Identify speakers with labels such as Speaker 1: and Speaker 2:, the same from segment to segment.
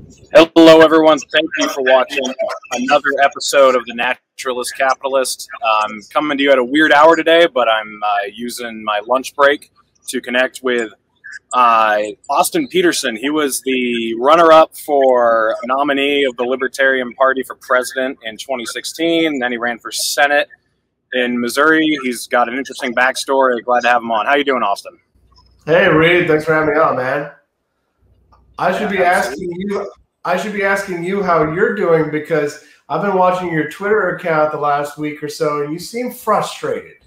Speaker 1: Hello, everyone. Thank you for watching another episode of The Naturalist Capitalist. I'm coming to you at a weird hour today, but I'm using my lunch break to connect with Austin Peterson. He was the runner-up for nominee of the Libertarian Party for president in 2016. Then he ran for Senate in Missouri. He's got an interesting backstory. Glad to have him on. How you doing, Austin?
Speaker 2: Hey, Reed. Thanks for having me on, man. I should be asking you how you're doing because I've been watching your Twitter account the last week or so, and you seem frustrated.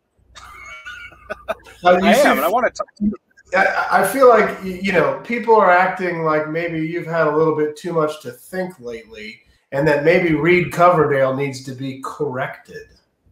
Speaker 1: I am, and I want to talk to you.
Speaker 2: I feel like, people are acting like maybe you've had a little bit too much to think lately, and that maybe Reed Coverdale needs to be corrected.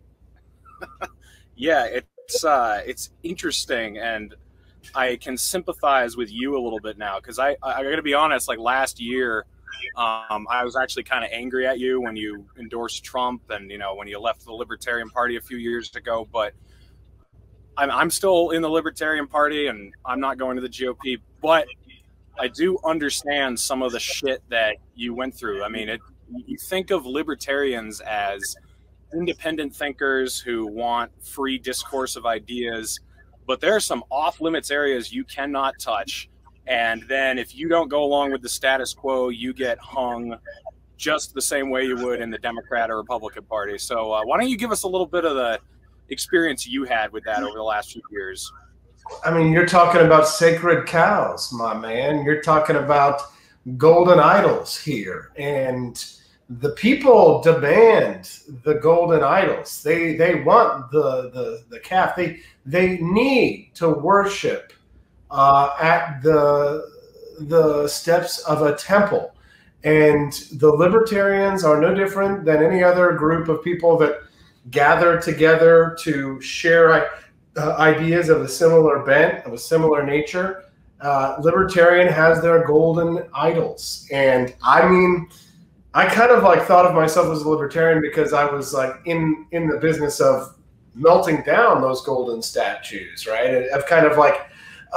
Speaker 1: Yeah, it's interesting, and I can sympathize with you a little bit now because I got to be honest. Like last year, I was actually kind of angry at you when you endorsed Trump and when you left the Libertarian Party a few years ago. But I'm still in the Libertarian Party and I'm not going to the GOP. But I do understand some of the shit that you went through. I mean, you think of libertarians as independent thinkers who want free discourse of ideas. But there are some off-limits areas you cannot touch. And then if you don't go along with the status quo, you get hung just the same way you would in the Democrat or Republican Party. So why don't you give us a little bit of the experience you had with that over the last few years?
Speaker 2: I mean, you're talking about sacred cows, my man. You're talking about golden idols here. And the people demand the golden idols. They want the calf. They need to worship at the steps of a temple. And the libertarians are no different than any other group of people that gather together to share ideas of a similar bent, of a similar nature. Libertarian has their golden idols. And I mean, I kind of like thought of myself as a libertarian because I was like in the business of melting down those golden statues, right? Of kind of like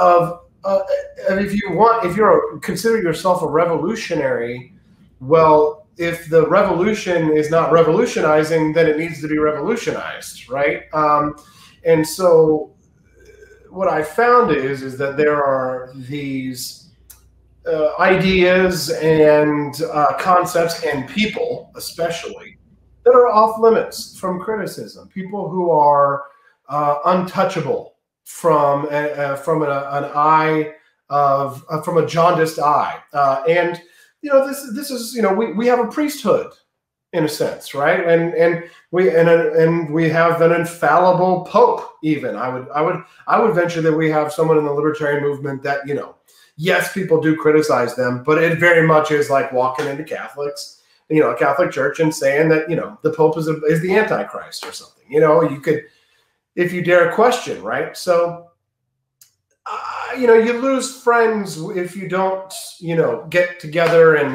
Speaker 2: if you consider yourself a revolutionary, well, if the revolution is not revolutionizing, then it needs to be revolutionized, right? And so what I found is that there are these ideas and concepts and people, especially, that are off limits from criticism. People who are untouchable from an eye from a jaundiced eye, and this is we have a priesthood in a sense, right? And we have an infallible pope. Even I would venture that we have someone in the libertarian movement that yes, people do criticize them, but it very much is like walking into Catholics, a Catholic church, and saying that the Pope is the Antichrist or something. You could, if you dare question, right? So you lose friends if you don't get together and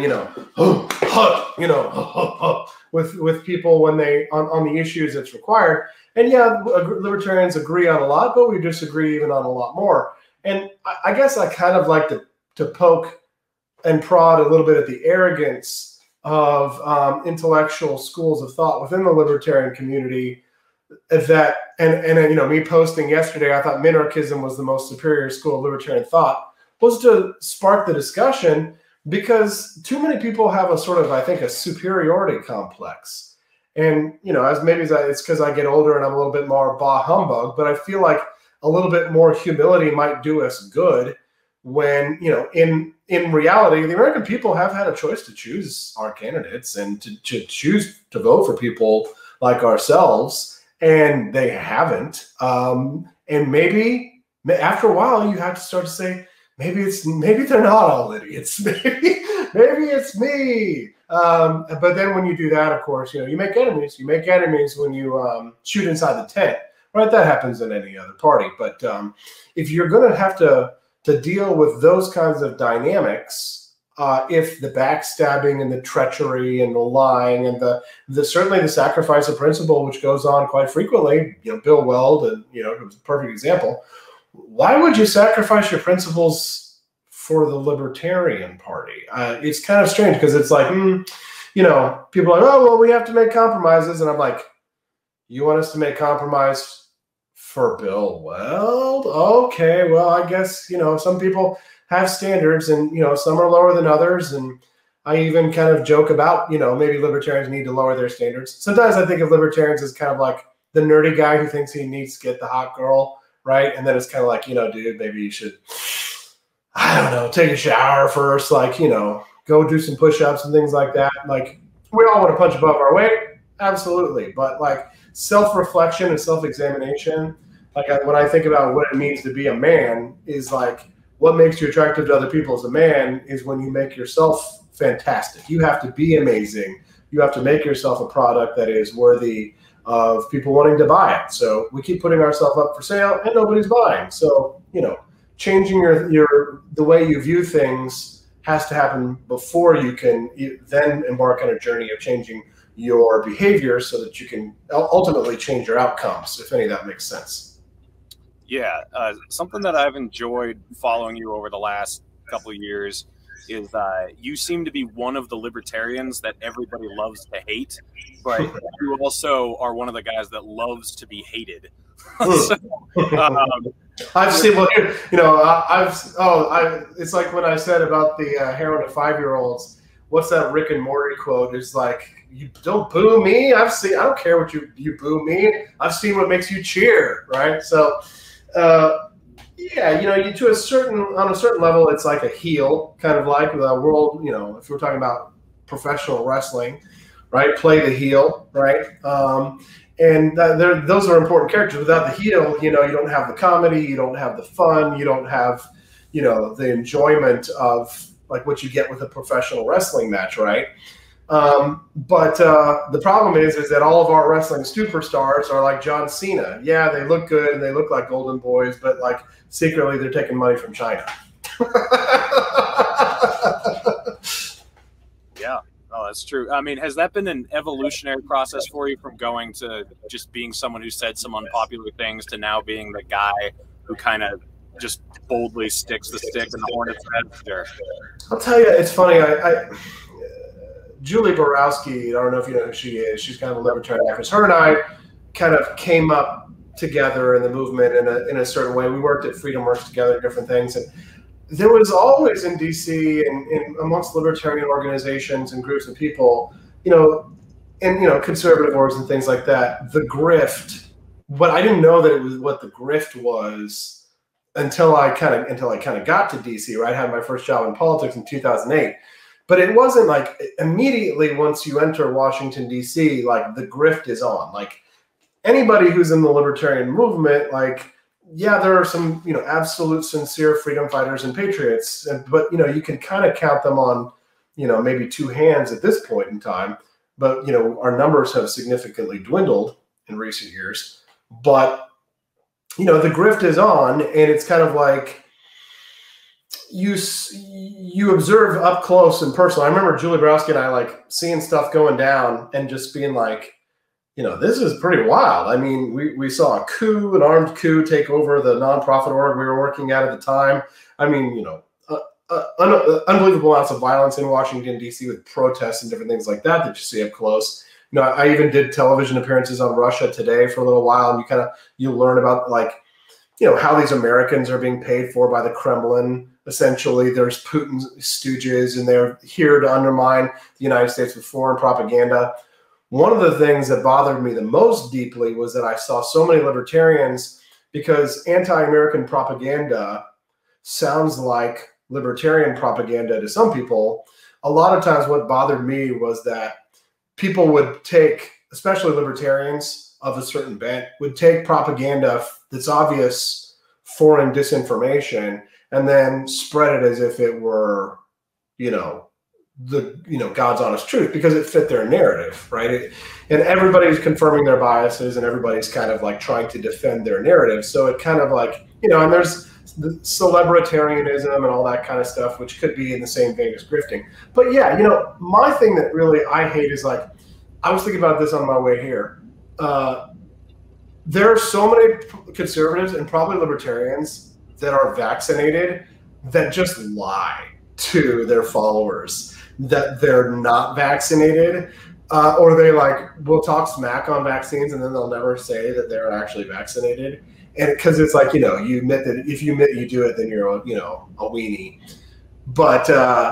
Speaker 2: with people when they on the issues that's required. And yeah, libertarians agree on a lot, but we disagree even on a lot more. And I guess I kind of like to poke and prod a little bit at the arrogance of intellectual schools of thought within the libertarian community. That and me posting yesterday, I thought minarchism was the most superior school of libertarian thought, was to spark the discussion because too many people have a sort of, I think, a superiority complex. And it's because I get older and I'm a little bit more bah humbug, but I feel like a little bit more humility might do us good when, in reality, the American people have had a choice to choose our candidates and to choose to vote for people like ourselves, and they haven't. And maybe after a while, you have to start to say, maybe they're not all idiots. Maybe it's me. But then when you do that, of course, you make enemies. You make enemies when you shoot inside the tent. Right, that happens in any other party. But if you're going to have to deal with those kinds of dynamics, if the backstabbing and the treachery and the lying and the certainly the sacrifice of principle, which goes on quite frequently, Bill Weld, and it was a perfect example. Why would you sacrifice your principles for the Libertarian Party. It's kind of strange because it's like, people are like, oh, well, we have to make compromises. And I'm like, you want us to make compromise for Bill Weld? Okay, well, I guess, some people have standards and, some are lower than others. And I even kind of joke about, maybe libertarians need to lower their standards. Sometimes I think of libertarians as kind of like the nerdy guy who thinks he needs to get the hot girl, right? And then it's kind of like, dude, maybe you should, I don't know, take a shower first, like, go do some push-ups and things like that. Like, we all want to punch above our weight, absolutely. But like self-reflection and self-examination, like when I think about what it means to be a man, is like what makes you attractive to other people as a man is when you make yourself fantastic. You have to be amazing. You have to make yourself a product that is worthy of people wanting to buy it. So we keep putting ourselves up for sale and nobody's buying. So, changing the way you view things has to happen before you can then embark on a journey of changing your behavior so that you can ultimately change your outcomes, if any of that makes sense.
Speaker 1: Yeah, something that I've enjoyed following you over the last couple of years is you seem to be one of the libertarians that everybody loves to hate, but you also are one of the guys that loves to be hated. So,
Speaker 2: I've seen, it's like when I said about the heroin to 5-year-olds. What's that Rick and Morty quote? It's like, you don't boo me. I don't care what you boo me. I've seen what makes you cheer, right? So, on a certain level, it's like a heel, kind of like the world. If we're talking about professional wrestling, right? Play the heel, right? And those are important characters. Without the heel, you don't have the comedy, you don't have the fun, you don't have, the enjoyment of like what you get with a professional wrestling match, right? But the problem is that all of our wrestling superstars are like John Cena. Yeah, they look good and they look like golden boys, but like secretly they're taking money from China.
Speaker 1: Yeah. Oh, that's true. I mean, has that been an evolutionary process for you from going to just being someone who said some unpopular things to now being the guy who kind of just boldly sticks the stick in the hornet's head?
Speaker 2: I'll tell you, it's funny. Julie Borowski, I don't know if you know who she is. She's kind of a libertarian actress. Her and I kind of came up together in the movement in a certain way. We worked at Freedom Works together, different things. And there was always in DC and amongst libertarian organizations and groups of people, and conservative orgs and things like that, the grift. But I didn't know that it was what the grift was until I kind of got to DC. Right, I had my first job in politics in 2008. But it wasn't like immediately once you enter Washington, D.C., like the grift is on. Like anybody who's in the libertarian movement, like, yeah, there are some, absolute sincere freedom fighters and patriots. But, you can kind of count them on, maybe two hands at this point in time. But, our numbers have significantly dwindled in recent years. But, the grift is on, and it's kind of like, you observe up close and personal. I remember Julie Borowski and I like seeing stuff going down and just being like, this is pretty wild. I mean, we saw a coup, an armed coup take over the nonprofit org we were working at the time. I mean, unbelievable amounts of violence in Washington, D.C. with protests and different things like that you see up close. I even did television appearances on Russia Today for a little while, and you learn about like, how these Americans are being paid for by the Kremlin. Essentially, there's Putin's stooges, and they're here to undermine the United States with foreign propaganda. One of the things that bothered me the most deeply was that I saw so many libertarians, because anti-American propaganda sounds like libertarian propaganda to some people. A lot of times what bothered me was that people would take, especially libertarians of a certain bent, would take propaganda that's obvious foreign disinformation and then spread it as if it were, God's honest truth, because it fit their narrative, right? And everybody's confirming their biases, and everybody's kind of like trying to defend their narrative. So it kind of like, and there's the celebritarianism and all that kind of stuff, which could be in the same vein as grifting. But yeah, my thing that really I hate is like, I was thinking about this on my way here. There are so many conservatives and probably libertarians that are vaccinated that just lie to their followers that they're not vaccinated, or they will talk smack on vaccines and then they'll never say that they're actually vaccinated. And because it's like, you admit that if you admit you do it, then you're, a weenie. But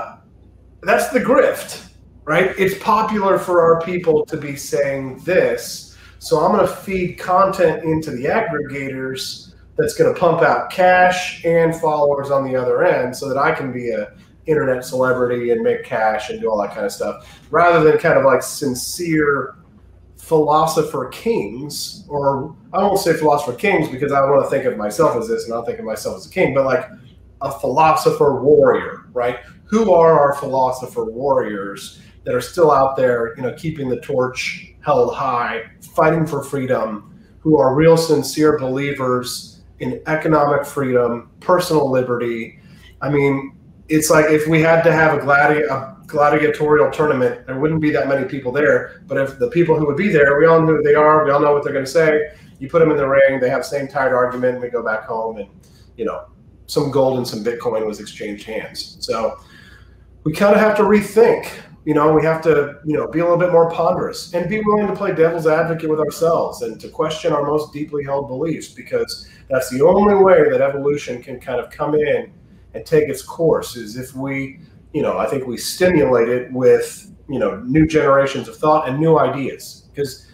Speaker 2: that's the grift, right? It's popular for our people to be saying this. So I'm going to feed content into the aggregators that's going to pump out cash and followers on the other end so that I can be a internet celebrity and make cash and do all that kind of stuff, rather than kind of like sincere philosopher kings, or I won't say philosopher kings because I want to think of myself as this and I'll think of myself as a king, but like a philosopher warrior, right? Who are our philosopher warriors that are still out there, keeping the torch held high, fighting for freedom, who are real sincere believers in economic freedom, personal liberty. I mean, it's like if we had to have a gladiatorial tournament, there wouldn't be that many people there. But if the people who would be there, we all know who they are, we all know what they're going to say. You put them in the ring, they have the same tired argument, and we go back home, and some gold and some Bitcoin was exchanged hands. So we kind of have to rethink. We have to be a little bit more ponderous and be willing to play devil's advocate with ourselves and to question our most deeply held beliefs, because that's the only way that evolution can kind of come in and take its course, is if we, I think we stimulate it with, new generations of thought and new ideas. Because,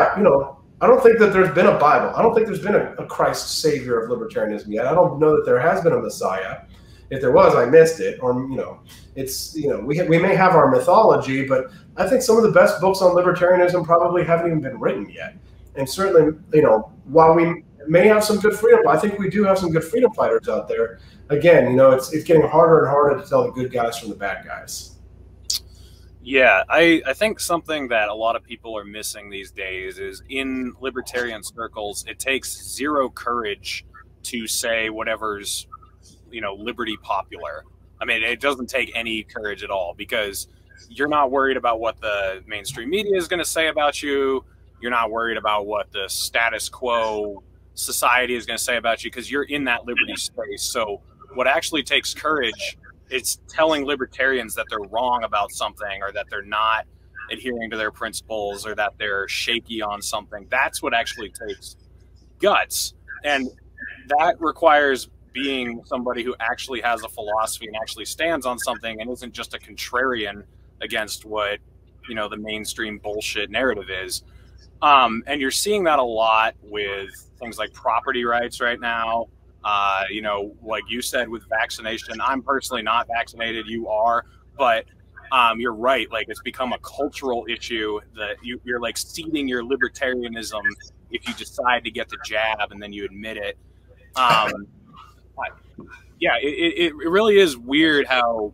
Speaker 2: I don't think that there's been a Bible. I don't think there's been a Christ savior of libertarianism yet. I don't know that there has been a Messiah. If there was, I missed it. Or, it's, we may have our mythology, but I think some of the best books on libertarianism probably haven't even been written yet. And certainly, while we may have some good freedom, I think we do have some good freedom fighters out there. Again, it's getting harder and harder to tell the good guys from the bad guys.
Speaker 1: Yeah, I think something that a lot of people are missing these days is in libertarian circles, it takes zero courage to say whatever's, liberty popular. I mean, it doesn't take any courage at all, because you're not worried about what the mainstream media is going to say about you. You're not worried about what the status quo society is going to say about you, because you're in that liberty space. So what actually takes courage, it's telling libertarians that they're wrong about something, or that they're not adhering to their principles, or that they're shaky on something. That's what actually takes guts. And that requires being somebody who actually has a philosophy and actually stands on something and isn't just a contrarian against what, the mainstream bullshit narrative is. And you're seeing that a lot with things like property rights right now. Like you said, with vaccination, I'm personally not vaccinated. You are, but you're right. Like, it's become a cultural issue that you're like ceding your libertarianism if you decide to get the jab and then you admit it. Yeah, it really is weird how,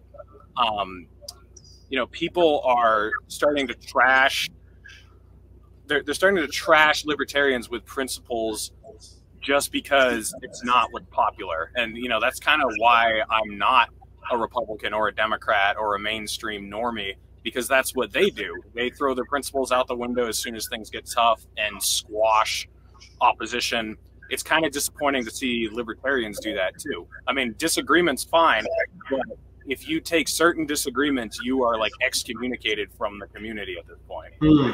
Speaker 1: people are starting to trash. They're starting to trash libertarians with principles just because it's not what's popular. And, that's kind of why I'm not a Republican or a Democrat or a mainstream normie, because that's what they do. They throw their principles out the window as soon as things get tough and squash opposition. It's kind of disappointing to see libertarians do that too. I mean, disagreement's fine, but if you take certain disagreements, you are like excommunicated from the community at this point.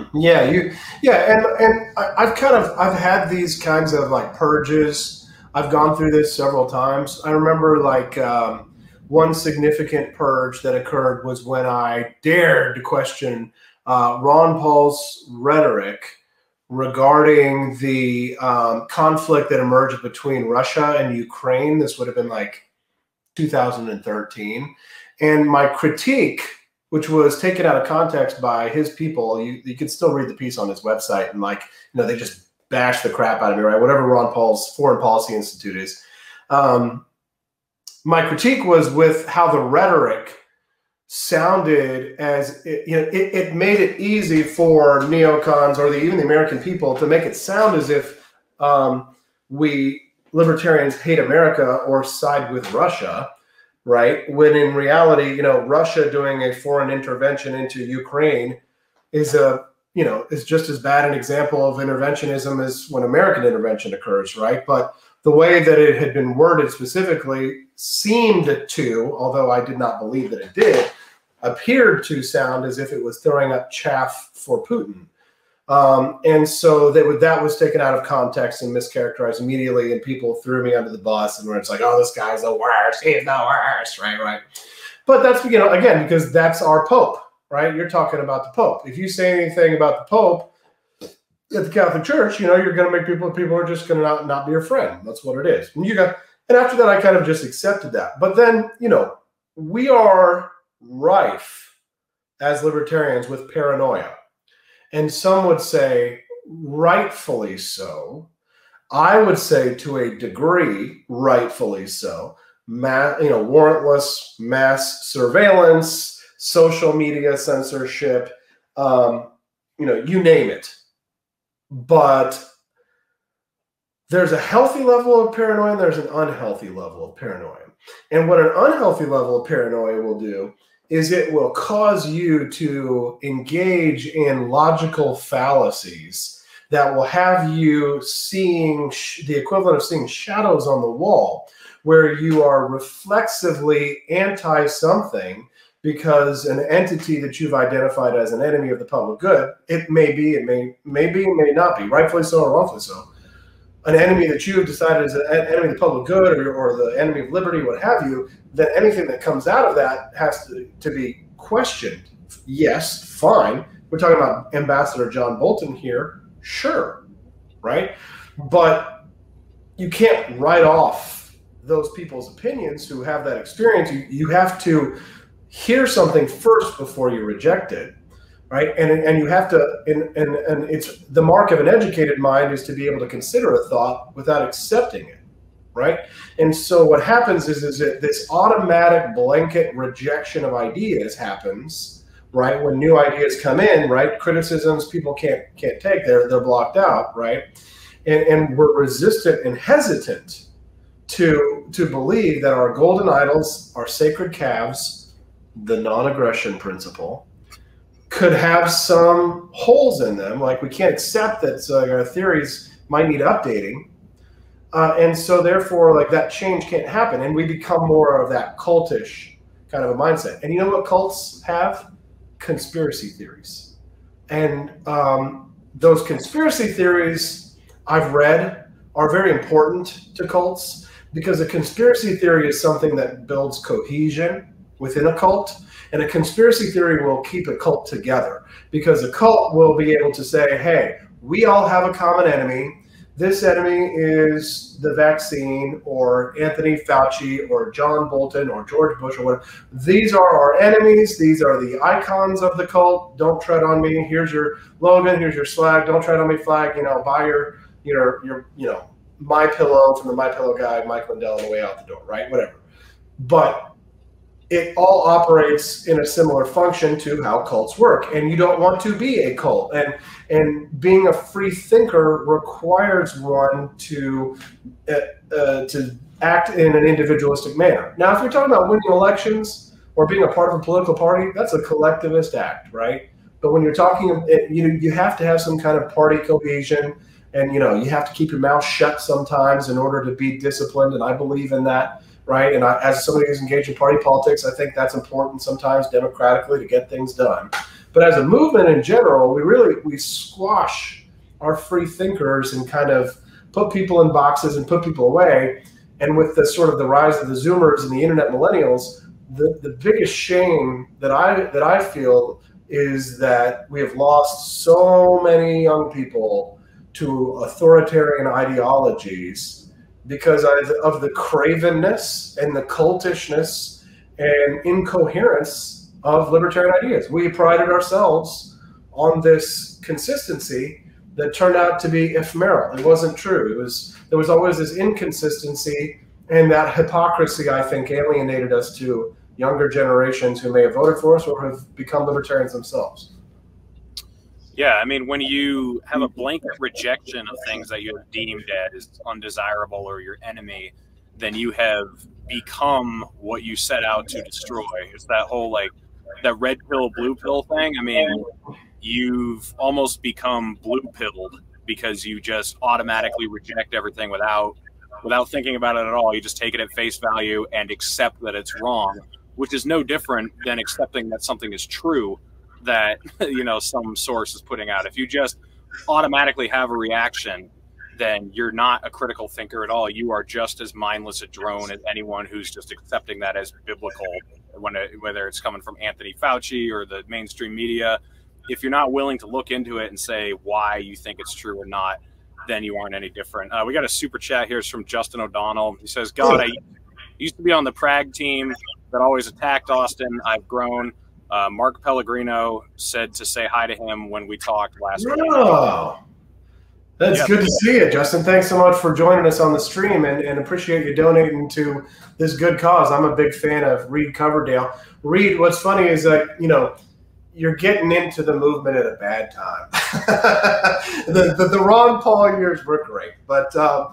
Speaker 2: And I've had these kinds of like purges. I've gone through this several times. I remember one significant purge that occurred was when I dared to question Ron Paul's rhetoric regarding the conflict that emerged between Russia and Ukraine. This would have been like 2013. And my critique, which was taken out of context by his people, you can still read the piece on his website, and they just bash the crap out of me, right? Whatever Ron Paul's Foreign Policy Institute is. My critique was with how the rhetoric sounded as it made it easy for neocons or even the American people to make it sound as if we libertarians hate America or side with Russia, right? When in reality, Russia doing a foreign intervention into Ukraine is just as bad an example of interventionism as when American intervention occurs, right? But the way that it had been worded specifically seemed to, although I did not believe that it did, appeared to sound as if it was throwing up chaff for Putin. And so that was taken out of context and mischaracterized immediately, and people threw me under the bus, and where it's like, oh, this guy's the worst, he's the worst, right? But that's, again, because that's our Pope, right? You're talking about the Pope. If you say anything about the Pope at the Catholic Church, you're going to make people are just going to not be your friend. That's what it is. And after that, I kind of just accepted that. But then, we are rife as libertarians with paranoia. And some would say, rightfully so. I would say, to a degree, rightfully so. Warrantless mass surveillance, social media censorship, you name it. But there's a healthy level of paranoia and there's an unhealthy level of paranoia. And what an unhealthy level of paranoia will do is it will cause you to engage in logical fallacies that will have you seeing the equivalent of seeing shadows on the wall, where you are reflexively anti-something because an entity that you've identified as an enemy of the public good, it may be, it may not be, rightfully so or wrongfully so, an enemy that you have decided is an enemy of the public good or the enemy of liberty, what have you, then anything that comes out of that has to be questioned. Yes, fine. We're talking about Ambassador John Bolton here. Sure, right? But you can't write off those people's opinions who have that experience. You have to hear something first before you reject it, right? And you have to, and it's the mark of an educated mind is to be able to consider a thought without accepting it, right? And so what happens is that this automatic blanket rejection of ideas happens, right? When new ideas come in, right? Criticisms people can't take, they're blocked out, right? And we're resistant and hesitant to believe that our golden idols, our sacred calves, the non-aggression principle, could have some holes in them. Like, we can't accept that our theories might need updating. And so therefore, like, that change can't happen. And we become more of that cultish kind of a mindset. And you know what cults have? Conspiracy theories. And those conspiracy theories I've read are very important to cults, because a conspiracy theory is something that builds cohesion within a cult. And a conspiracy theory will keep a cult together, because a cult will be able to say, hey, we all have a common enemy. This enemy is the vaccine, or Anthony Fauci, or John Bolton, or George Bush, or whatever. These are our enemies. These are the icons of the cult. Don't tread on me. Here's your Logan. Here's your swag. Don't tread on me flag. Buy your My Pillow from the My Pillow guy, Mike Lindell, on the way out the door, right? Whatever. But it all operates in a similar function to how cults work. And you don't want to be a cult. And being a free thinker requires one to act in an individualistic manner. Now, if you're talking about winning elections or being a part of a political party, that's a collectivist act, right? But when you're talking, you have to have some kind of party cohesion, and you have to keep your mouth shut sometimes in order to be disciplined. And I believe in that. Right. And as somebody who's engaged in party politics, I think that's important sometimes democratically to get things done. But as a movement in general, we squash our free thinkers and kind of put people in boxes and put people away. And with the sort of the rise of the Zoomers and the internet millennials, the biggest shame that I feel is that we have lost so many young people to authoritarian ideologies because of the cravenness and the cultishness and incoherence of libertarian ideas. We prided ourselves on this consistency that turned out to be ephemeral. It wasn't true. There was always this inconsistency, and that hypocrisy, I think, alienated us to younger generations who may have voted for us or have become libertarians themselves.
Speaker 1: Yeah, I mean, when you have a blanket rejection of things that you have deemed as undesirable or your enemy, then you have become what you set out to destroy. It's that whole, that red pill, blue pill thing. I mean, you've almost become blue pilled because you just automatically reject everything without without thinking about it at all. You just take it at face value and accept that it's wrong, which is no different than accepting that something is true that, you know, some source is putting out. If you just automatically have a reaction, then you're not a critical thinker at all. You are just as mindless a drone as anyone who's just accepting that as biblical, whether it's coming from Anthony Fauci or the mainstream media. If you're not willing to look into it and say why you think it's true or not, then you aren't any different. We got a super chat here. It's from Justin O'Donnell. He says, God, I used to be on the Prague team that always attacked Austin. I've grown. Mark Pellegrino said to say hi to him when we talked last week.
Speaker 2: Oh, that's good to see you, Justin. Thanks so much for joining us on the stream, and appreciate you donating to this good cause. I'm a big fan of Reed Coverdale. Reed, what's funny is that, you know, you're getting into the movement at a bad time. the Ron Paul years were great, but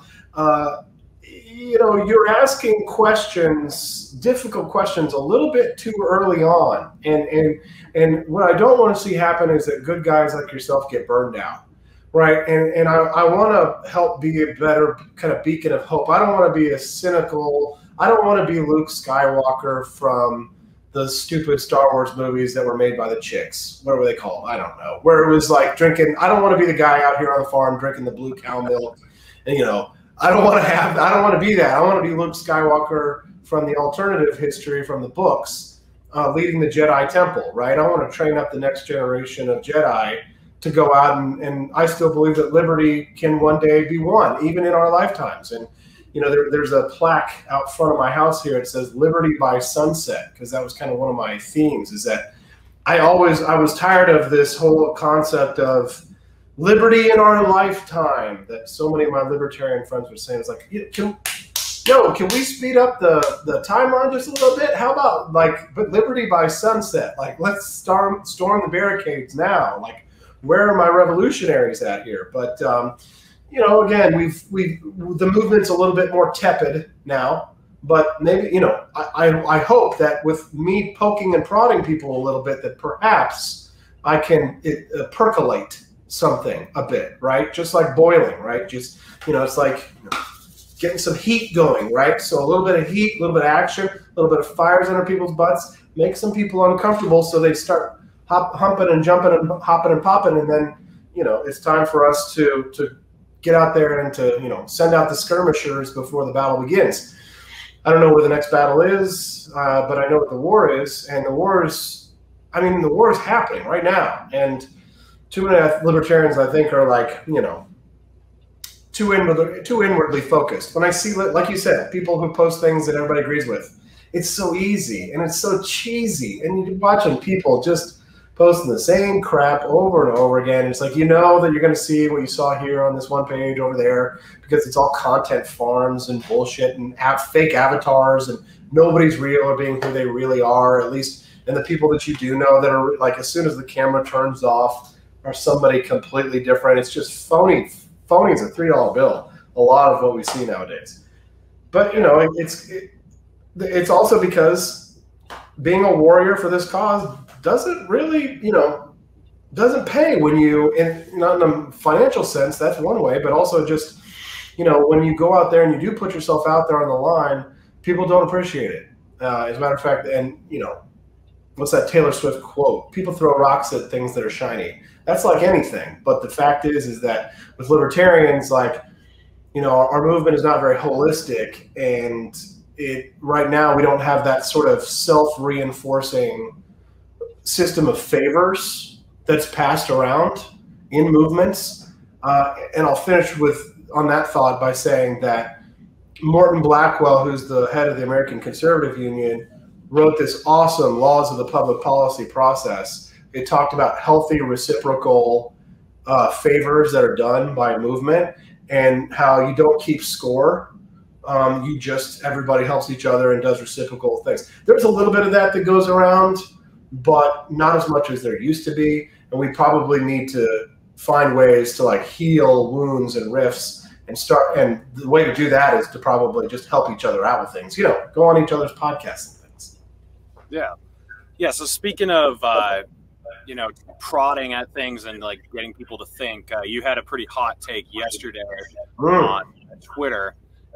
Speaker 2: you know, you're asking questions, difficult questions, a little bit too early on, and what I don't want to see happen is that good guys like yourself get burned out, right? And I want to help be a better kind of beacon of hope. I don't want to be a cynical. I don't want to be Luke Skywalker from the stupid Star Wars movies that were made by the chicks. What were they called? I don't know. Where it was like drinking. I don't want to be the guy out here on the farm drinking the blue cow milk, and you know. I don't want to be that. I want to be Luke Skywalker from the alternative history from the books, leading the Jedi Temple, right? I want to train up the next generation of Jedi to go out and I still believe that liberty can one day be won, even in our lifetimes. And, you know, there's a plaque out front of my house here. It says liberty by sunset, because that was kind of one of my themes, is that I was tired of this whole concept of liberty in our lifetime that so many of my libertarian friends were saying. It's like, can we speed up the timeline just a little bit? How about but liberty by sunset? Like, let's storm the barricades now. Like, where are my revolutionaries at here? But you know, again, the movement's a little bit more tepid now. But maybe, you know, I hope that with me poking and prodding people a little bit, that perhaps I can percolate something a bit, right? Just like boiling, right? Just, you know, it's like, you know, getting some heat going, right? So a little bit of heat, a little bit of action, a little bit of fires under people's butts, make some people uncomfortable so they start humping and jumping and hopping and popping. And then, you know, it's time for us to get out there and to, you know, send out the skirmishers before the battle begins. I don't know where the next battle is, but I know what the war is. And the war is happening right now. And too many libertarians, I think, are like, you know, too inwardly focused. When I see, like you said, people who post things that everybody agrees with, it's so easy and it's so cheesy. And you're watching people just posting the same crap over and over again. It's like, you know that you're going to see what you saw here on this one page over there, because it's all content farms and bullshit and fake avatars, and nobody's real or being who they really are, at least. And the people that you do know that are like, as soon as the camera turns off, are somebody completely different. It's just phony. Phony's a $3 bill. A lot of what we see nowadays. But, you know, it's also because being a warrior for this cause doesn't really, you know, doesn't pay when you, not in a financial sense, that's one way, but also just, you know, when you go out there and you do put yourself out there on the line, people don't appreciate it. As a matter of fact, and, you know, what's that Taylor Swift quote? People throw rocks at things that are shiny. That's like anything. But the fact is that with libertarians, like, you know, our movement is not very holistic, and right now we don't have that sort of self-reinforcing system of favors that's passed around in movements. And I'll finish on that thought by saying that Morton Blackwell, who's the head of the American Conservative Union, wrote this awesome Laws of the Public Policy Process. It talked about healthy reciprocal favors that are done by movement, and how you don't keep score. Everybody helps each other and does reciprocal things. There's a little bit of that goes around, but not as much as there used to be. And we probably need to find ways to like heal wounds and rifts and the way to do that is to probably just help each other out with things, you know, go on each other's podcasts and things.
Speaker 1: Yeah. Yeah. So speaking of, you know, prodding at things and like getting people to think, you had a pretty hot take yesterday on Twitter.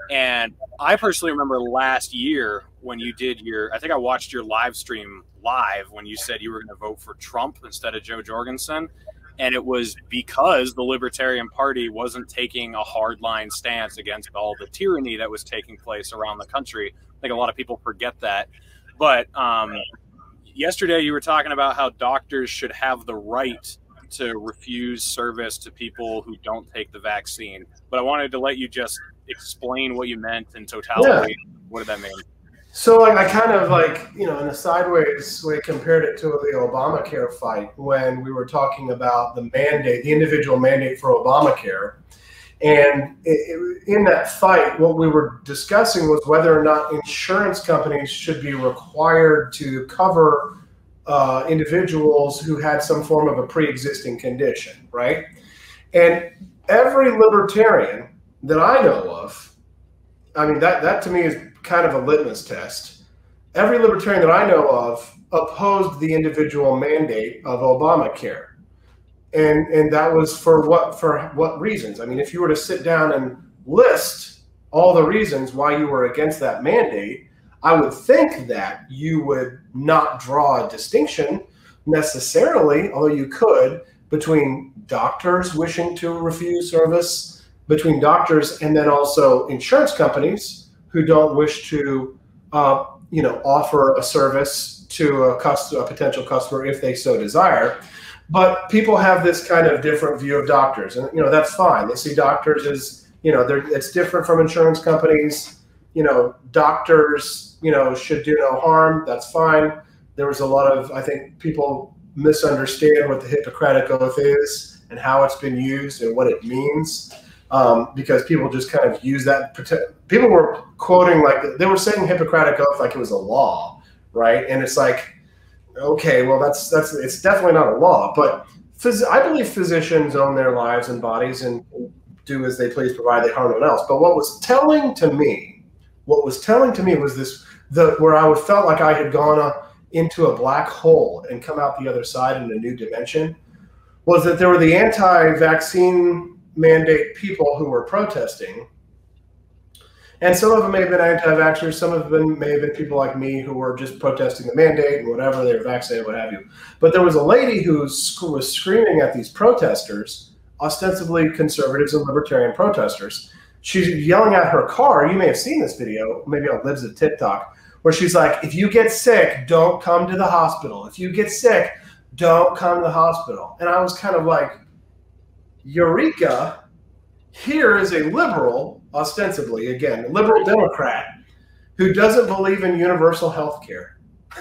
Speaker 1: And I personally remember last year when you did I think I watched your live stream live when you said you were going to vote for Trump instead of Joe Jorgensen. And it was because the Libertarian Party wasn't taking a hardline stance against all the tyranny that was taking place around the country. I think a lot of people forget that. But yesterday you were talking about how doctors should have the right to refuse service to people who don't take the vaccine. But I wanted to let you just explain what you meant in totality. Yeah. What did that mean?
Speaker 2: So like, I kind of like, in a sideways way compared it to the Obamacare fight when we were talking about the mandate, the individual mandate for Obamacare. And in that fight, what we were discussing was whether or not insurance companies should be required to cover individuals who had some form of a pre-existing condition, right? And every libertarian that I know of, I mean, that to me is kind of a litmus test. Every libertarian that I know of opposed the individual mandate of Obamacare. And that was for what reasons? I mean, if you were to sit down and list all the reasons why you were against that mandate, I would think that you would not draw a distinction necessarily, although you could, between doctors wishing to refuse service, between doctors and then also insurance companies who don't wish to, offer a service to a potential customer if they so desire. But people have this kind of different view of doctors, and that's fine. They see doctors as it's different from insurance companies. Doctors should do no harm. That's fine. There was a lot of, I think, people misunderstand what the Hippocratic Oath is and how it's been used and what it means. Because people just kind of use that. People were quoting, like, they were saying Hippocratic Oath like it was a law, right? And it's like, okay, well, it's definitely not a law. But I believe physicians own their lives and bodies and do as they please, provided they harm no one else. But what was telling to me was this: where I felt like I had gone into a black hole and come out the other side in a new dimension, was that there were the anti-vaccine mandate people who were protesting, and some of them may have been anti-vaxxers, some of them may have been people like me who were just protesting the mandate and whatever, they were vaccinated, what have you. But there was a lady who was screaming at these protesters, ostensibly conservatives and libertarian protesters. She's yelling at her car. You may have seen this video, maybe on Libs of TikTok, where she's like, if you get sick, don't come to the hospital. If you get sick, don't come to the hospital. And I was kind of like, eureka, here is a liberal, ostensibly, again, a liberal Democrat who doesn't believe in universal health care.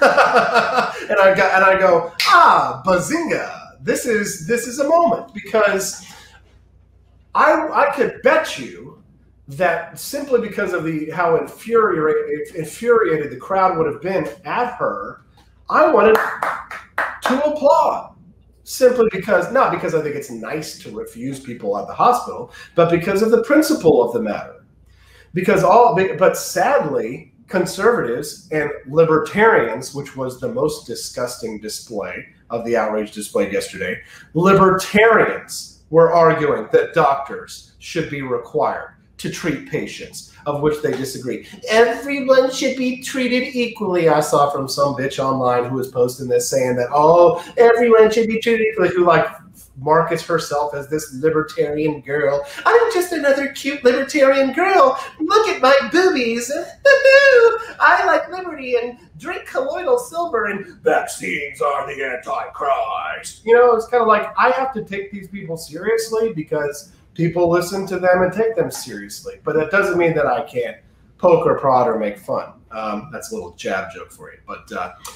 Speaker 2: and I go, bazinga, this is a moment, because I could bet you that simply because of how infuriated the crowd would have been at her, I wanted to applaud. Simply because, not because I think it's nice to refuse people at the hospital, but because of the principle of the matter. But sadly, conservatives and libertarians, which was the most disgusting display of the outrage displayed yesterday, libertarians were arguing that doctors should be required to treat patients, of which they disagree. Everyone should be treated equally. I saw from some bitch online who was posting this saying that, everyone should be treated equally, who markets herself as this libertarian girl. I'm just another cute libertarian girl. Look at my boobies. I like liberty and drink colloidal silver, and vaccines are the Antichrist. It's kind of like, I have to take these people seriously because people listen to them and take them seriously. But that doesn't mean that I can't poke or prod or make fun. That's a little jab joke for you. But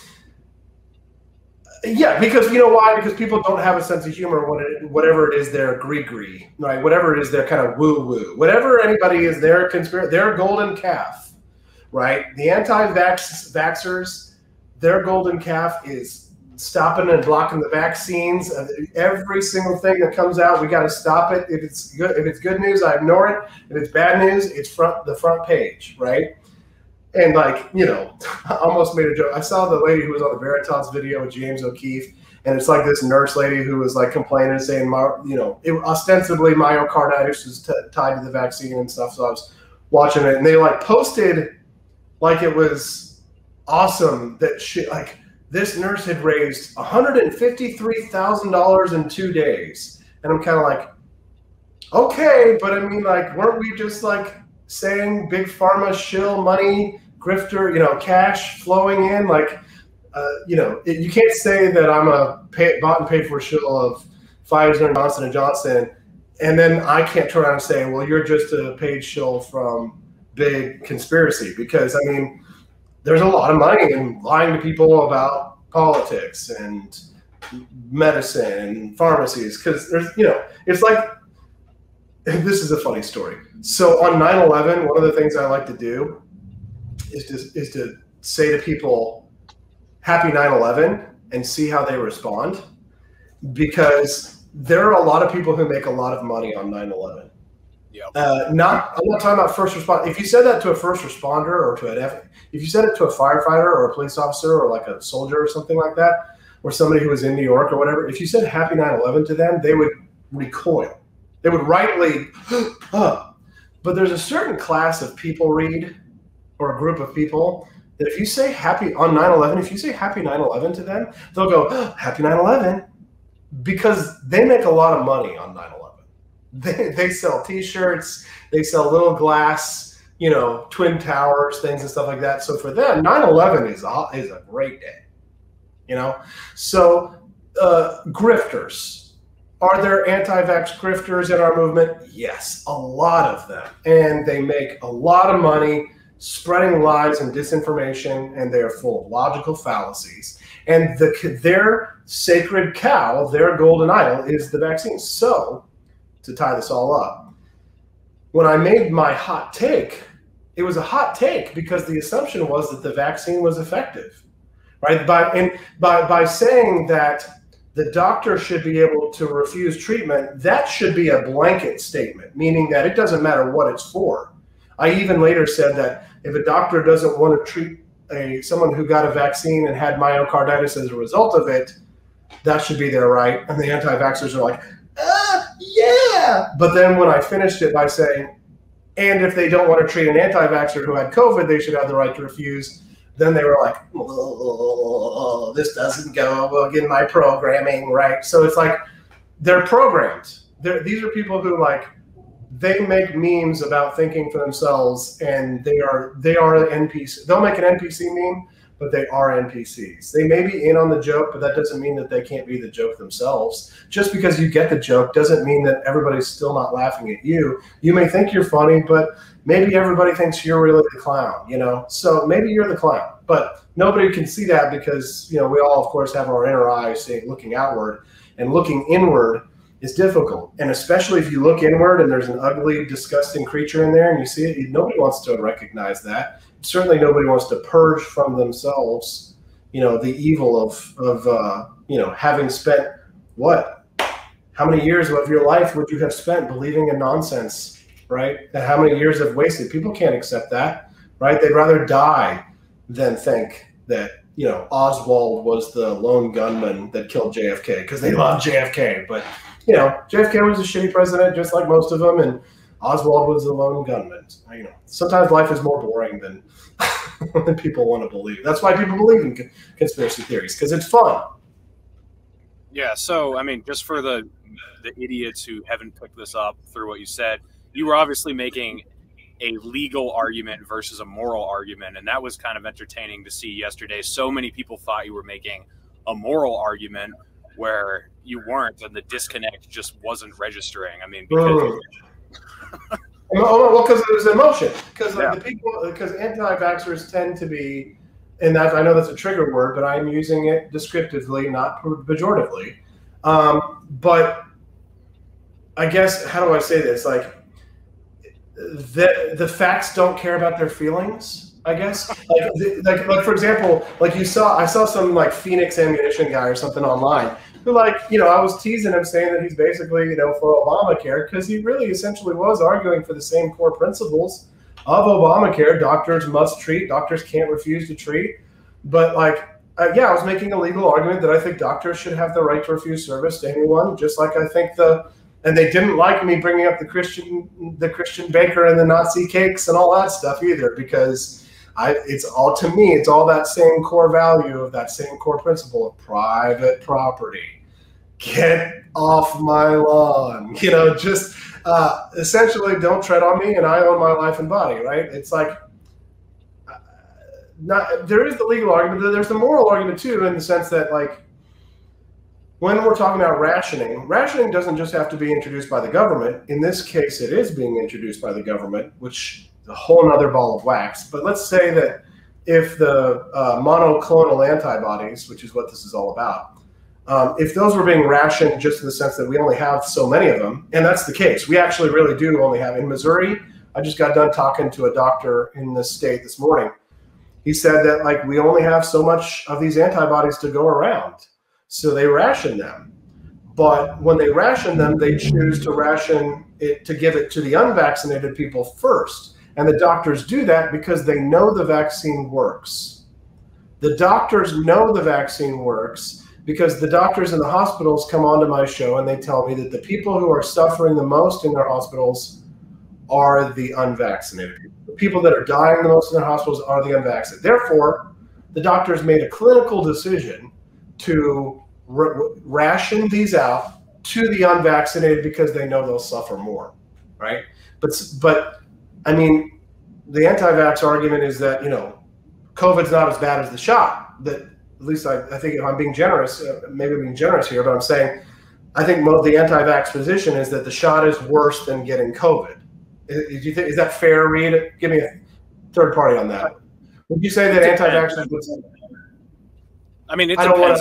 Speaker 2: yeah, because you know why? Because people don't have a sense of humor when whatever it is their gree-gree, right? Whatever it is their kind of woo-woo. Whatever anybody is their golden calf, right? The anti-vaxxers, their golden calf is stopping and blocking the vaccines. Every single thing that comes out, we got to stop it. If it's good news, I ignore it. If it's bad news, it's the front page, right? And I almost made a joke. I saw the lady who was on the Veritas video with James O'Keefe, and it's like this nurse lady who was complaining and saying, ostensibly myocarditis was tied to the vaccine and stuff. So I was watching it, and they like posted like it was awesome that like this nurse had raised $153,000 in 2 days. And I'm kind of like, okay, but I mean, like, weren't we just like saying big pharma shill money, grifter, cash flowing in? Like, you can't say that I'm a bought and paid for shill of Pfizer and Johnson & Johnson, and then I can't turn around and say, well, you're just a paid shill from big conspiracy, because I mean, there's a lot of money in lying to people about politics and medicine and pharmacies, because there's, it's like, this is a funny story. So on 9/11, one of the things I like to do is to say to people, happy 9/11, and see how they respond, because there are a lot of people who make a lot of money on 9/11.
Speaker 1: Yep.
Speaker 2: I'm not talking about first responder. If you said that to a first responder, or if you said it to a firefighter or a police officer or like a soldier or something like that, or somebody who was in New York or whatever, if you said happy 9/11 to them, they would recoil. They would rightly, but there's a certain class of people, Reed, or a group of people, that if you say happy on 9/11, if you say happy 9/11 to them, they'll go, happy 9/11, because they make a lot of money on 9/11. They sell T-shirts, they sell little glass, twin towers, things and stuff like that. So for them, 9/11 is a great day, So grifters. Are there anti-vax grifters in our movement? Yes, a lot of them. And they make a lot of money spreading lies and disinformation, and they are full of logical fallacies. And their sacred cow, their golden idol, is the vaccine. So, to tie this all up, when I made my hot take, it was a hot take because the assumption was that the vaccine was effective, right? By saying that the doctor should be able to refuse treatment, that should be a blanket statement, meaning that it doesn't matter what it's for. I even later said that if a doctor doesn't want to treat someone who got a vaccine and had myocarditis as a result of it, that should be their right. And the anti-vaxxers are like, yeah. But then when I finished it by saying, and if they don't want to treat an anti-vaxxer who had COVID, they should have the right to refuse, then they were like, oh, this doesn't go in my programming, right? So it's like they're programmed. These are people who they make memes about thinking for themselves, and they are NPC. They'll make an NPC meme, but they are NPCs. They may be in on the joke, but that doesn't mean that they can't be the joke themselves. Just because you get the joke doesn't mean that everybody's still not laughing at you. You may think you're funny, but maybe everybody thinks you're really the clown, So maybe you're the clown, but nobody can see that because, we all, of course, have our inner eye looking outward, and looking inward is difficult. And especially if you look inward and there's an ugly, disgusting creature in there and you see it, nobody wants to recognize that. Certainly nobody wants to purge from themselves, the evil of having spent how many years of your life would you have spent believing in nonsense, right? And how many years have wasted? People can't accept that, right? They'd rather die than think that, Oswald was the lone gunman that killed JFK, because they love JFK. But, JFK was a shitty president, just like most of them, and Oswald was the lone gunman. Sometimes life is more boring than people want to believe. That's why people believe in conspiracy theories, because it's fun.
Speaker 1: Yeah, so, just for the idiots who haven't picked this up through what you said, you were obviously making a legal argument versus a moral argument, and that was kind of entertaining to see yesterday. So many people thought you were making a moral argument where you weren't, and the disconnect just wasn't registering. Because
Speaker 2: well, because there's emotion. Because because anti-vaxxers tend to be, and I know that's a trigger word, but I'm using it descriptively, not pejoratively. But I guess, how do I say this? The facts don't care about their feelings, I guess. Like for example, I saw some Phoenix ammunition guy or something online who I was teasing him, saying that he's basically, for Obamacare, because he really essentially was arguing for the same core principles of Obamacare. Doctors must treat, doctors can't refuse to treat. But I was making a legal argument that I think doctors should have the right to refuse service to anyone, just like I think the And they didn't like me bringing up the Christian baker and the Nazi cakes and all that stuff either, because it's all, to me, it's all that same core value of that same core principle of private property. Get off my lawn, just essentially don't tread on me and I own my life and body, right? It's like, there is the legal argument, but there's the moral argument too, in the sense that, like, when we're talking about rationing doesn't just have to be introduced by the government. In this case, it is being introduced by the government, which is a whole nother ball of wax. But let's say that if the monoclonal antibodies, which is what this is all about, if those were being rationed just in the sense that we only have so many of them, and that's the case, we actually really do only have, in Missouri, I just got done talking to a doctor in this state this morning. He said that, like, we only have so much of these antibodies to go around. So they ration them. But when they ration them, they choose to ration it to give it to the unvaccinated people first. And the doctors do that because they know the vaccine works. The doctors know the vaccine works because the doctors in the hospitals come onto my show and they tell me that the people who are suffering the most in their hospitals are the unvaccinated people. The people that are dying the most in their hospitals are the unvaccinated. Therefore, the doctors made a clinical decision to ration these out to the unvaccinated because they know they'll suffer more, right? But I mean, the anti-vax argument is that, COVID's not as bad as the shot. That, at least I think, if I'm being generous, maybe I'm being generous here, but I'm saying I think the anti-vax position is that the shot is worse than getting COVID. Is that fair, Reed? Give me a third party on that. Would you say that anti-vax is?
Speaker 1: I mean, it depends.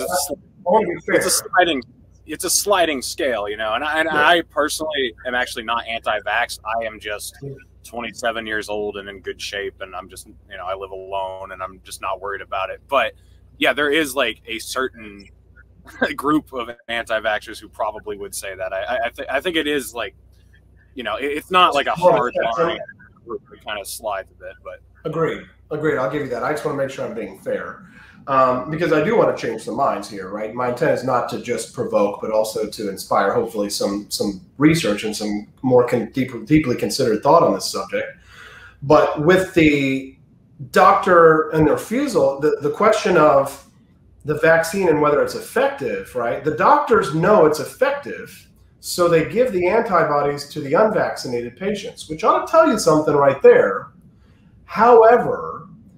Speaker 1: It's a sliding scale, and I personally am actually not anti-vax. I am just 27 years old and in good shape, and I'm just, I live alone and I'm just not worried about it. But yeah, there is like a certain group of anti-vaxxers who probably would say that. I think it is like, it's not like a hard line group that kind of slides a bit, but
Speaker 2: agreed. I'll give you that. I just want to make sure I'm being fair. Because I do want to change some minds here, right? My intent is not to just provoke, but also to inspire, hopefully, some research and some more deeply considered thought on this subject. But with the doctor and the refusal, the question of the vaccine and whether it's effective, right? The doctors know it's effective, so they give the antibodies to the unvaccinated patients, which ought to tell you something right there. However,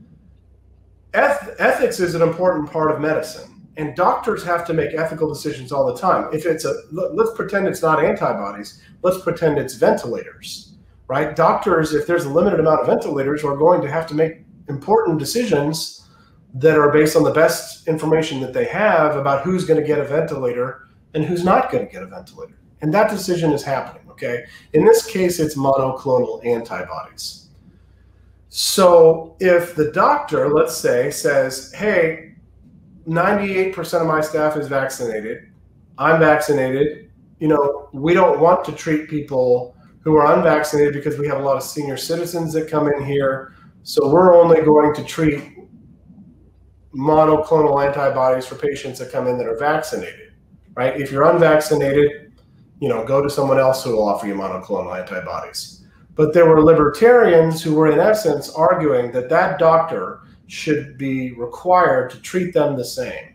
Speaker 2: ethics is an important part of medicine, and doctors have to make ethical decisions all the time. If let's pretend it's not antibodies, let's pretend it's ventilators, right? Doctors, if there's a limited amount of ventilators, are going to have to make important decisions that are based on the best information that they have about who's going to get a ventilator and who's not going to get a ventilator. And that decision is happening, okay? In this case, it's monoclonal antibodies. So if the doctor, let's say, says, hey, 98% of my staff is vaccinated, I'm vaccinated, we don't want to treat people who are unvaccinated because we have a lot of senior citizens that come in here, so we're only going to treat monoclonal antibodies for patients that come in that are vaccinated, right? If you're unvaccinated, go to someone else who will offer you monoclonal antibodies. But there were libertarians who were, in essence, arguing that that doctor should be required to treat them the same.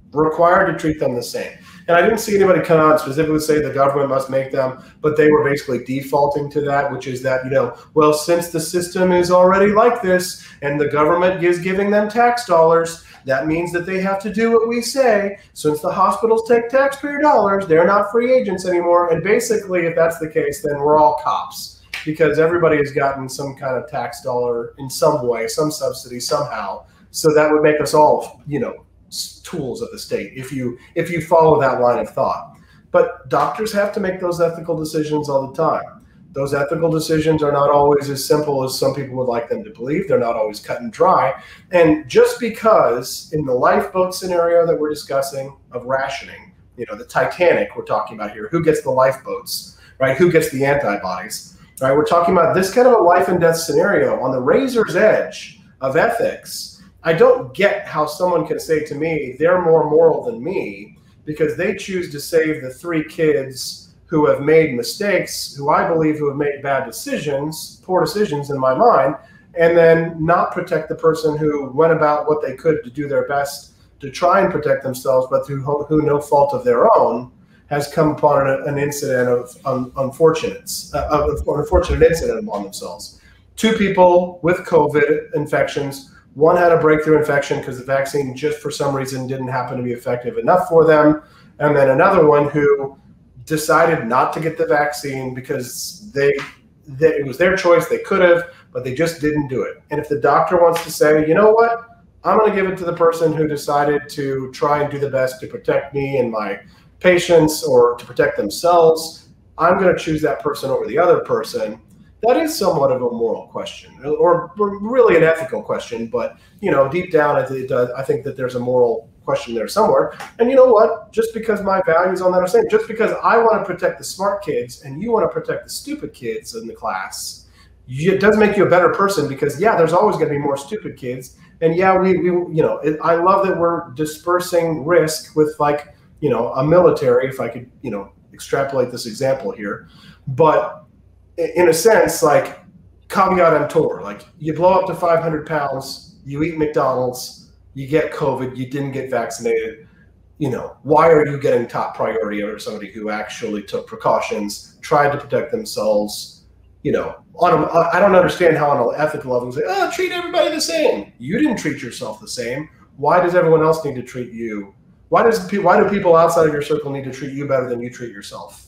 Speaker 2: And I didn't see anybody come out and specifically say the government must make them, but they were basically defaulting to that, which is that, well, since the system is already like this and the government is giving them tax dollars, that means that they have to do what we say. Since the hospitals take taxpayer dollars, they're not free agents anymore. And basically, if that's the case, then we're all cops, because everybody has gotten some kind of tax dollar in some way, some subsidy somehow. So that would make us all, tools of the state if you follow that line of thought. But doctors have to make those ethical decisions all the time. Those ethical decisions are not always as simple as some people would like them to believe. They're not always cut and dry. And just because in the lifeboat scenario that we're discussing of rationing, the Titanic we're talking about here, who gets the lifeboats, right? Who gets the antibodies? Right, we're talking about this kind of a life and death scenario on the razor's edge of ethics. I don't get how someone can say to me they're more moral than me because they choose to save the 3 kids who have made mistakes, who I believe who have made bad decisions, poor decisions in my mind, and then not protect the person who went about what they could to do their best to try and protect themselves, but who no fault of their own has come upon an incident of unfortunate incident upon themselves. 2 people with COVID infections. One had a breakthrough infection because the vaccine just for some reason didn't happen to be effective enough for them. And then another one who decided not to get the vaccine because it was their choice. They could have, but they just didn't do it. And if the doctor wants to say, you know what, I'm going to give it to the person who decided to try and do the best to protect me and my patients or to protect themselves, I'm going to choose that person over the other person. That is somewhat of a moral question, or really an ethical question. But deep down, I think that there's a moral question there somewhere. And you know what? Just because my values on that are the same, just because I want to protect the smart kids and you want to protect the stupid kids in the class, it does make you a better person. Because there's always going to be more stupid kids. And I love that we're dispersing risk with a military, if I could, extrapolate this example here. But in a sense, caveat emptor, you blow up to 500 pounds, you eat McDonald's, you get COVID, you didn't get vaccinated. Why are you getting top priority over somebody who actually took precautions, tried to protect themselves? I don't understand how on an ethical level say, treat everybody the same. You didn't treat yourself the same. Why does everyone else need to treat you? Why do people outside of your circle need to treat you better than you treat yourself?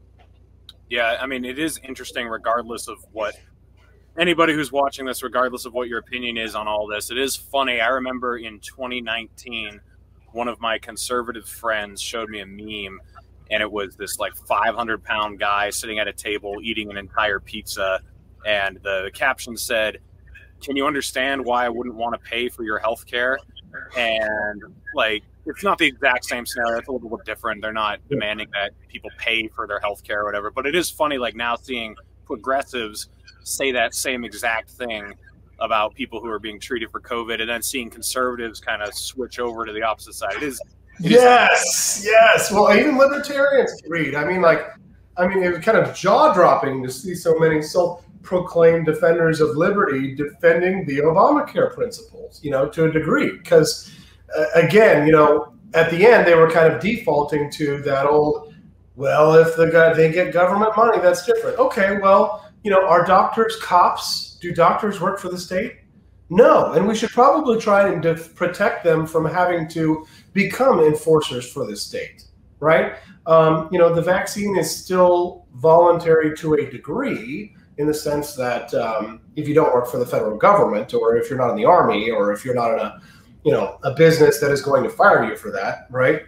Speaker 1: Yeah, I mean, it is interesting regardless of what anybody who's watching this, regardless of what your opinion is on all this. It is funny. I remember in 2019, one of my conservative friends showed me a meme, and it was this 500-pound guy sitting at a table eating an entire pizza. And the caption said, "Can you understand why I wouldn't want to pay for your health care?" And it's not the exact same scenario. It's a little bit different. They're not demanding that people pay for their health care or whatever. But it is funny, now seeing progressives say that same exact thing about people who are being treated for COVID, and then seeing conservatives kind of switch over to the opposite side. It is.
Speaker 2: Yes. Well, even libertarians read. I mean, it was kind of jaw-dropping to see so many self-proclaimed defenders of liberty defending the Obamacare principles, to a degree. Because, again, at the end, they were kind of defaulting to that old, well, if they get government money, that's different. Okay, well, are doctors cops? Do doctors work for the state? No, and we should probably try and protect them from having to become enforcers for the state, right? The vaccine is still voluntary to a degree, in the sense that if you don't work for the federal government, or if you're not in the Army, or if you're not in a business that is going to fire you for that, right?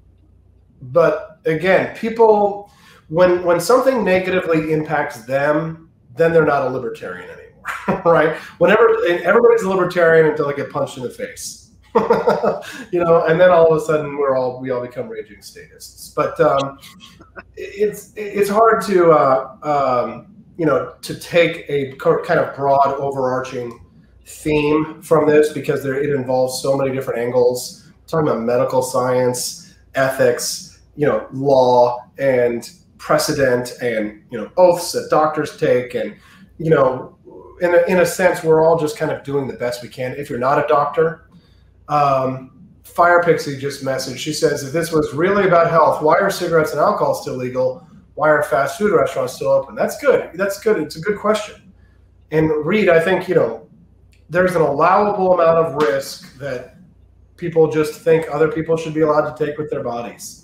Speaker 2: But again, people, when something negatively impacts them, then they're not a libertarian anymore, right? Everybody's a libertarian until they get punched in the face, and then all of a sudden we all become raging statists. But it's hard to take a kind of broad overarching theme from this, because it involves so many different angles. We're talking about medical science, ethics, law, and precedent, and oaths that doctors take, and in a sense, we're all just kind of doing the best we can. If you're not a doctor, Fire Pixie just messaged. She says, if this was really about health, why are cigarettes and alcohol still legal? Why are fast food restaurants still open? That's good. It's a good question. And Reed, I think there's an allowable amount of risk that people just think other people should be allowed to take with their bodies.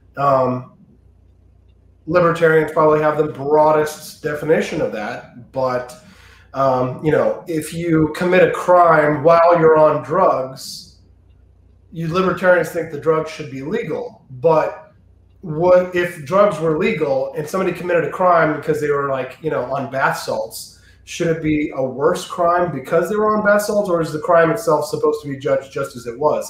Speaker 2: Libertarians probably have the broadest definition of that, but if you commit a crime while you're on drugs, libertarians think the drugs should be legal. But what if drugs were legal and somebody committed a crime because they were on bath salts? Should it be a worse crime because they were on bath salts, or is the crime itself supposed to be judged just as it was?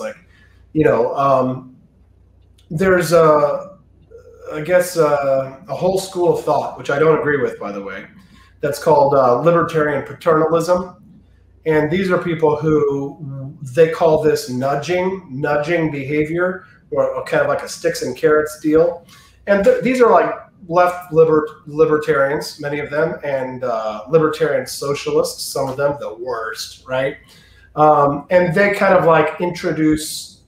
Speaker 2: There's I guess a whole school of thought, which I don't agree with, by the way, that's called libertarian paternalism. And these are people who, they call this nudging behavior, or kind of like a sticks and carrots deal. And these are left libertarians, many of them, and libertarian socialists, some of them, the worst, right? And they kind of like introduce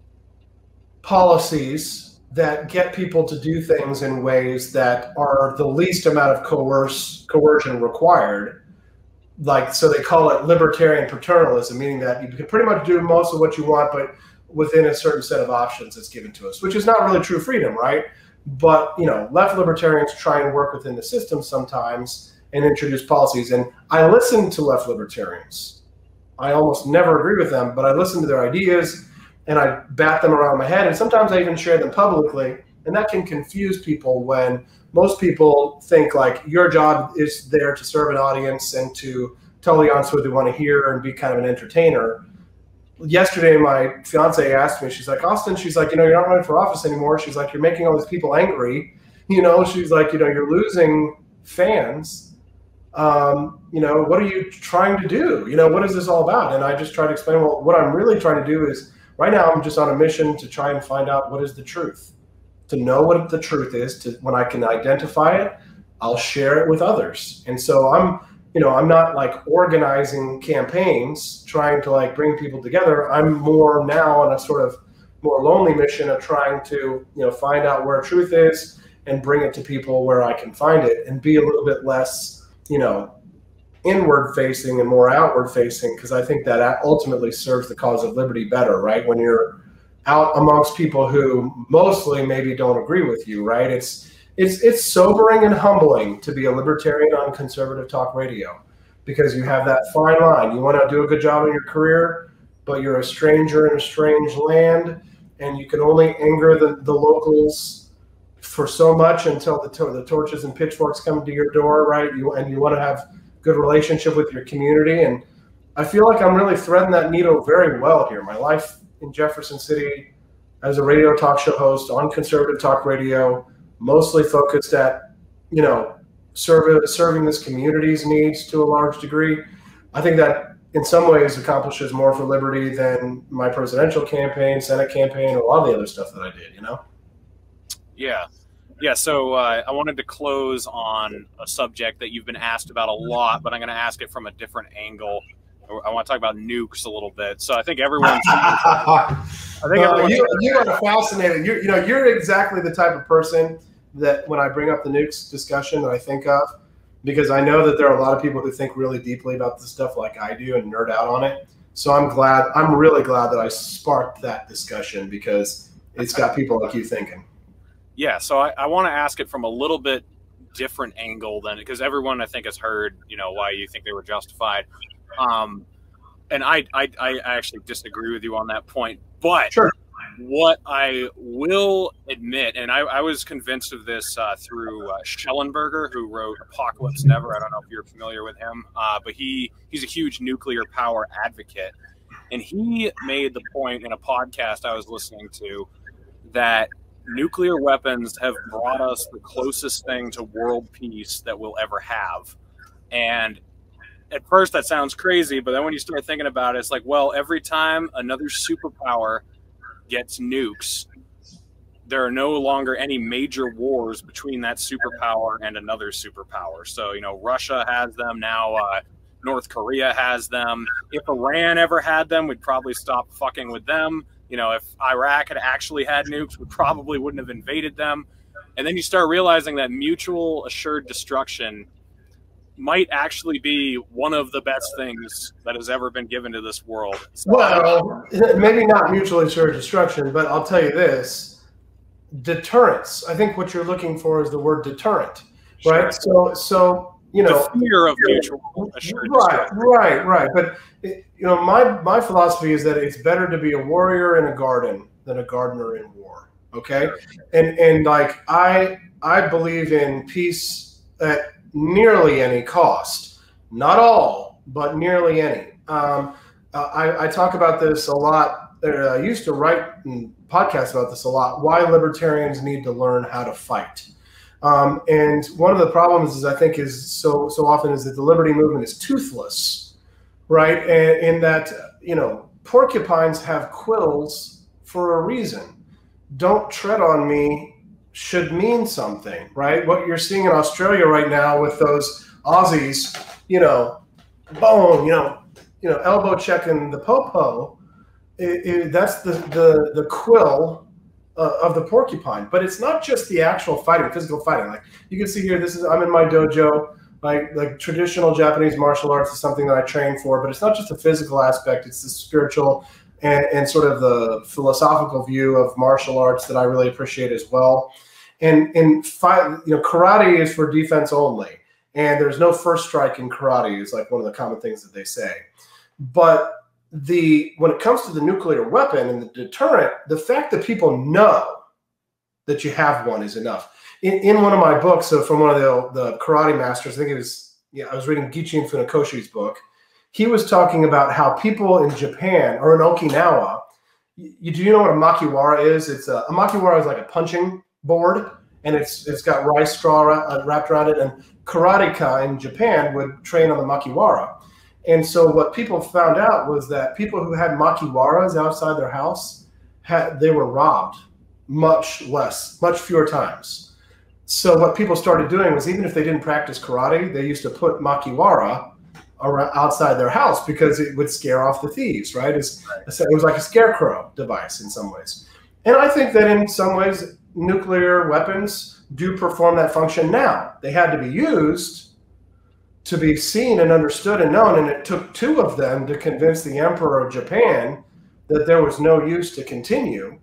Speaker 2: policies that get people to do things in ways that are the least amount of coercion required. Like, so they call it libertarian paternalism, meaning that you can pretty much do most of what you want, but within a certain set of options that's given to us, which is not really true freedom, right? But, you know, left libertarians try and work within the system sometimes and introduce policies. And I listen to left libertarians. I almost never agree with them, but I listen to their ideas and I bat them around my head. And sometimes I even share them publicly. And that can confuse people when most people think like your job is there to serve an audience and to tell the audience what they want to hear and be kind of an entertainer. Yesterday, my fiance asked me, she's like, Austin, she's like, you know, you're not running for office anymore. She's like, you're making all these people angry. You know, she's like, you know, you're losing fans. You know, what are you trying to do? You know, what is this all about? And I just try to explain, well, what I'm really trying to do is right now I'm just on a mission to try and find out what is the truth, to know what the truth is. To when I can identify it, I'll share it with others. And so I'm not like organizing campaigns, trying to like bring people together. I'm more now on a sort of more lonely mission of trying to, you know, find out where truth is and bring it to people where I can find it and be a little bit less, you know, inward facing and more outward facing, because I think that ultimately serves the cause of liberty better, right? When you're out amongst people who mostly maybe don't agree with you, right? It's sobering and humbling to be a libertarian on conservative talk radio, because you have that fine line. You want to do a good job in your career, but you're a stranger in a strange land, and you can only anger the locals for so much until the torches and pitchforks come to your door, right? You want to have good relationship with your community. And I feel like I'm really threading that needle very well here. My life in Jefferson City as a radio talk show host on conservative talk radio, mostly focused at, you know, serving this community's needs to a large degree. I think that in some ways accomplishes more for liberty than my presidential campaign, Senate campaign, and a lot of the other stuff that I did, you know?
Speaker 1: Yeah. Yeah, so I wanted to close on a subject that you've been asked about a lot, but I'm going to ask it from a different angle. I want to talk about nukes a little bit. So I think everyone's...
Speaker 2: you are fascinating. You're exactly the type of person that when I bring up the nukes discussion that I think of, because I know that there are a lot of people who think really deeply about this stuff like I do and nerd out on it. So I'm really glad that I sparked that discussion, because it's got people like you thinking.
Speaker 1: Yeah, so I want to ask it from a little bit different angle than, because everyone I think has heard, you know, why you think they were justified. And I actually disagree with you on that point. But
Speaker 2: sure.
Speaker 1: What I will admit, and I was convinced of this through Schellenberger, who wrote Apocalypse Never. I don't know if you're familiar with him, but he's a huge nuclear power advocate. And he made the point in a podcast I was listening to that nuclear weapons have brought us the closest thing to world peace that we'll ever have. And at first that sounds crazy, but then when you start thinking about it, it's like, well, every time another superpower gets nukes, there are no longer any major wars between that superpower and another superpower. So, you know, Russia has them now. North Korea has them. If Iran ever had them, we'd probably stop fucking with them. You know, if Iraq had actually had nukes, we probably wouldn't have invaded them. And then you start realizing that mutual assured destruction might actually be one of the best things that has ever been given to this world. So,
Speaker 2: well, maybe not mutually assured destruction, but I'll tell you this: deterrence. I think what you're looking for is the word deterrent, right? So you know,
Speaker 1: the fear of mutual assured destruction.
Speaker 2: Right. But you know, my philosophy is that it's better to be a warrior in a garden than a gardener in war. Okay, and like I believe in peace at nearly any cost, not all, but nearly any. I talk about this a lot. I used to write podcasts about this a lot. Why libertarians need to learn how to fight. And one of the problems is I think is so often is that the liberty movement is toothless, right? And in that, you know, porcupines have quills for a reason. Don't tread on me should mean something, right? What you're seeing in Australia right now with those Aussies, boom, elbow checking the popo, that's the quill of the porcupine. But it's not just the actual fighting, physical fighting. Like you can see here, I'm in my dojo. Like traditional Japanese martial arts is something that I train for, but it's not just the physical aspect; it's the spiritual and sort of the philosophical view of martial arts that I really appreciate as well. And karate is for defense only, and there's no first strike in karate is like one of the common things that they say. But when it comes to the nuclear weapon and the deterrent, the fact that people know that you have one is enough. In one of my books, so from one of the karate masters, I think it was, I was reading Gichin Funakoshi's book. He was talking about how people in Japan or in Okinawa, do you know what a makiwara is? A makiwara is like a punching board, and it's got rice straw wrapped around it. And karateka in Japan would train on the makiwara. And so what people found out was that people who had makiwaras outside their house, they were robbed much fewer times. So what people started doing was, even if they didn't practice karate, they used to put makiwara outside their house because it would scare off the thieves, right? It was like a scarecrow device in some ways. And I think that in some ways, nuclear weapons do perform that function now. They had to be used to be seen and understood and known, and it took two of them to convince the Emperor of Japan that there was no use to continue.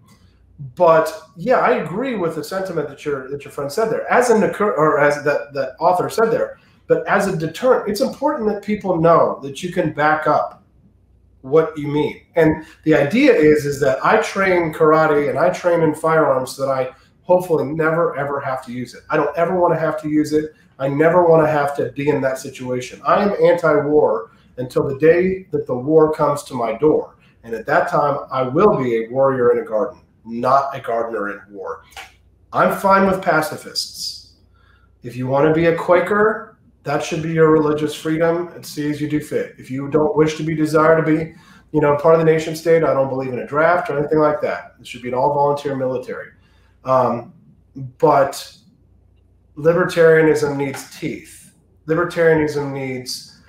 Speaker 2: But yeah, I agree with the sentiment that your friend said there. As that author said there, but as a deterrent, it's important that people know that you can back up what you mean. And the idea is that I train karate and I train in firearms so that I hopefully never ever have to use it. I don't ever want to have to use it. I never want to have to be in that situation. I am anti-war until the day that the war comes to my door. And at that time, I will be a warrior in a garden, not a gardener in war. I'm fine with pacifists. If you want to be a Quaker, that should be your religious freedom, and see as you do fit. If you don't wish to desire to be, part of the nation state, I don't believe in a draft or anything like that. It should be an all-volunteer military. But libertarianism needs teeth. Libertarianism needs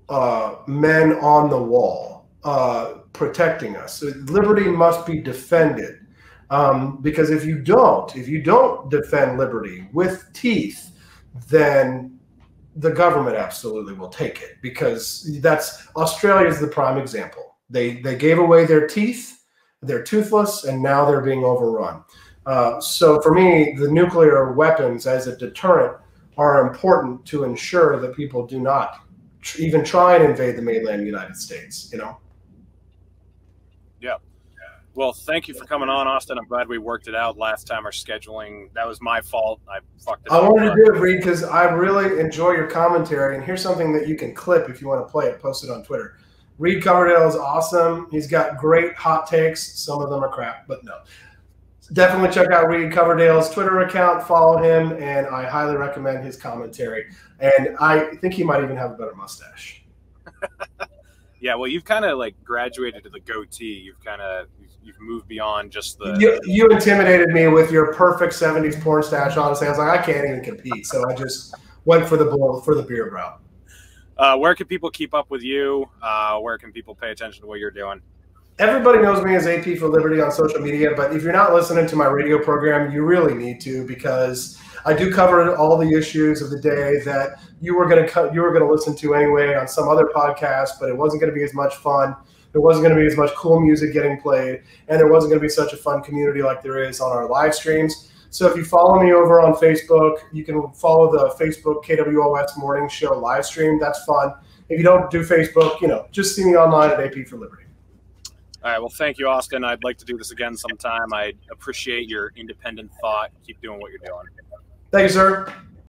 Speaker 2: men on the wall protecting us. So liberty must be defended. Because if you don't defend liberty with teeth, then the government absolutely will take it, because Australia is the prime example. They gave away their teeth, they're toothless, and now they're being overrun. So for me, the nuclear weapons as a deterrent are important to ensure that people do not even try and invade the mainland United States,
Speaker 1: Yeah. Well, thank you for coming on, Austin. I'm glad we worked it out last time. Our scheduling, that was my fault. I fucked it up.
Speaker 2: I wanted to do it, Reed, because I really enjoy your commentary. And here's something that you can clip if you want to play it, post it on Twitter. Reed Coverdale is awesome. He's got great hot takes. Some of them are crap, but no. Definitely check out Reed Coverdale's Twitter account. Follow him, and I highly recommend his commentary. And I think he might even have a better mustache.
Speaker 1: Yeah, well, you've kind of like graduated to the goatee. You've moved beyond just the.
Speaker 2: You intimidated me with your perfect '70s porn stash. Honestly, I was like, I can't even compete, so I just went for the beard route.
Speaker 1: Where can people keep up with you? Where can people pay attention to what you're doing?
Speaker 2: Everybody knows me as AP for Liberty on social media, but if you're not listening to my radio program, you really need to, because I do cover all the issues of the day that you were going to listen to anyway on some other podcast, but it wasn't going to be as much fun. There wasn't going to be as much cool music getting played, and there wasn't going to be such a fun community like there is on our live streams. So if you follow me over on Facebook, you can follow the Facebook KWOS Morning Show live stream. That's fun. If you don't do Facebook, just see me online at AP for Liberty.
Speaker 1: All right. Well, thank you, Austin. I'd like to do this again sometime. I appreciate your independent thought. Keep doing what you're doing.
Speaker 2: Thank you, sir.